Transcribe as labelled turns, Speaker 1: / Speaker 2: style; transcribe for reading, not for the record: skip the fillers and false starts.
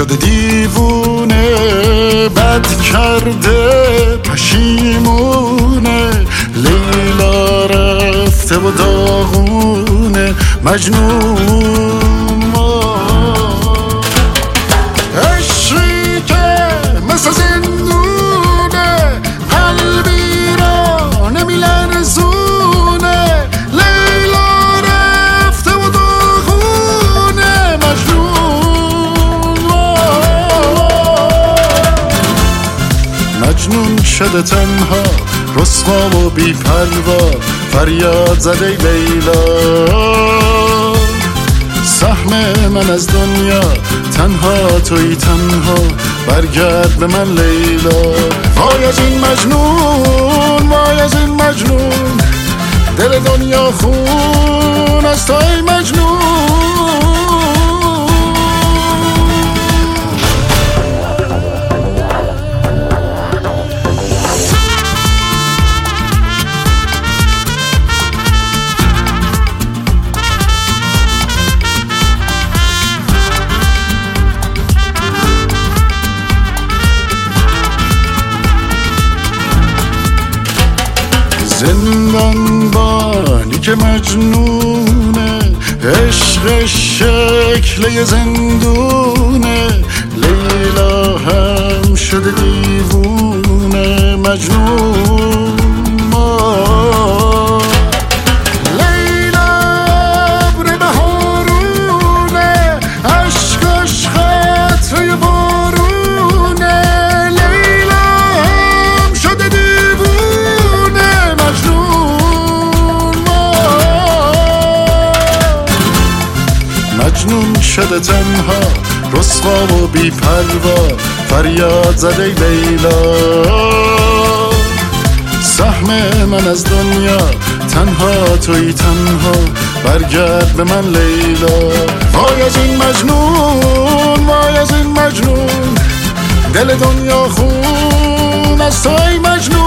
Speaker 1: شده دیوونه، بد کرده پشیمونه، لیلا رفته و داغونه مجنون. عشقی که مثل زندونه، قلبی را نمیلرزونه، لیلا رفته و داغونه مجنون. مجنون شده تنها، رسوا و بی پروا، فریاد زده لیلا. سهم من از دنیا تنها توی تنها، برگرد به من لیلا. وای از این مجنون، وای از این مجنون، دل دنیا خون از توی مجنون. زندان بانی که مجنونه، عشق شکل زندونه، لیلا هم شده دیوونه مجنون. لیلا ابر بهارونه، عشقش قطره بارونه، لیلا هم شده دیوونه مجنون. مجنون شده تنها، رسوا و بی پروا، فریاد زده لیلا. سهم من از دنیا تنها توی تنها، برگرد به من لیلا. وای از این مجنون، وای از این مجنون، دل دنیا خون از توی مجنون.